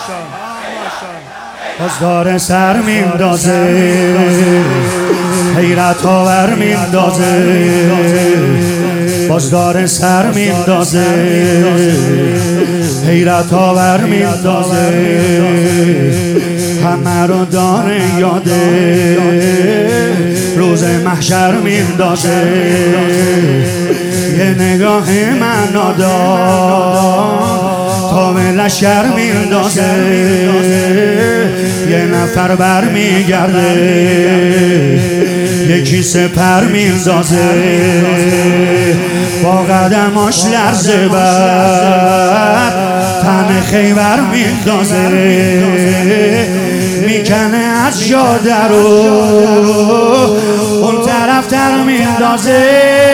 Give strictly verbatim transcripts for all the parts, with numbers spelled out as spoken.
باز داره سر میندازه، حیرت آور میندازه، باز داره سر میندازه، حیرت آور میندازه، همه رو داره یاده، روز محشر میندازه، یه نگاه منادار تا به لشکر میندازه، یه نفر بر میگرده، یکی سپر میندازه، با قدماش لرزه بر تن خیبر میندازه، میکنه از جاده رو اون طرف در میندازه،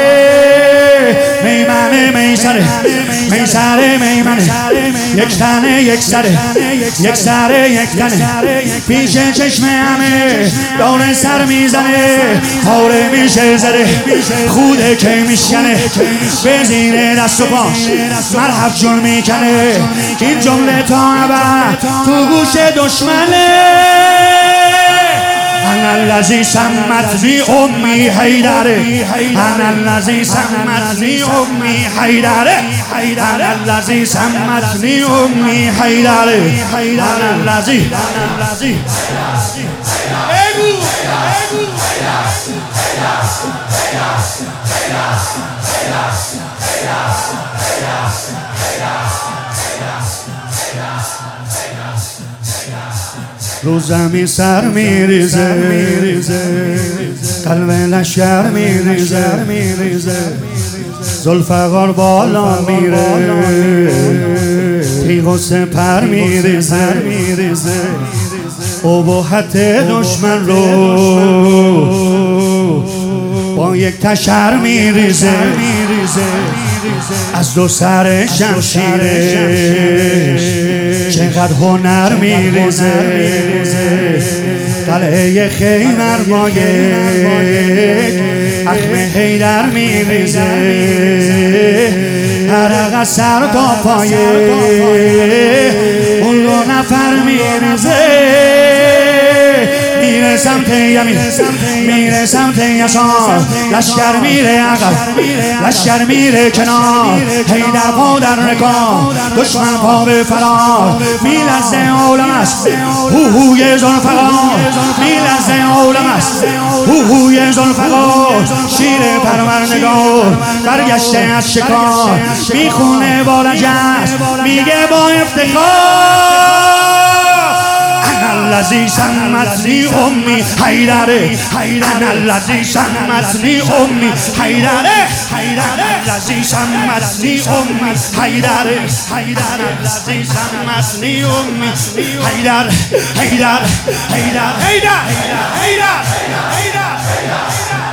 میمنه میسره میسره میمنه، یک تنه یک سره یک سره یک تنه، پیش چشم همه داره سر میزنه، پاره میشه زده خوده که میشکنه، به زیر دست و پاش مرحب جون میکنه، این جمله تا ابد تو گوش دشمنه، انا الذی سمتنی امی حیدره، انا الذی سمتنی امی حیدره، انا الذی سمتنی امی حیدره، انا الذی رو زمین سر میریزه، قلب لشکر میریزه، ذوالفقار بالا میره، تیغ و سپر میریزه، ابهت دشمن رو با یک تشر میریزه، از دو سر شمشیرش چقدر هنر میریزه، قلعه خیبر با یک اخم حیدر میریزه، عرق از سر تا پایه اون دو نفر میریزه، میره سمت یمین میره سمت یسار، لشکر میره عقب لشکر میره کنار، حیدر پا در رکاب دشمن پا به فرار، میلرزه عالم است هوهوی ذوالفقار، میلرزه عالم است هوهوی ذوالفقار، شیر پروردگار برگشته از شکار، میخونه با لجست میگه با افتخار، الذی سمتنی امی حیدره، انا الذی سمتنی امی حیدره، الذی سمتنی امی حیدره، انا الذی سمتنی امی حیدر حیدر حیدر حیدر حیدر حیدر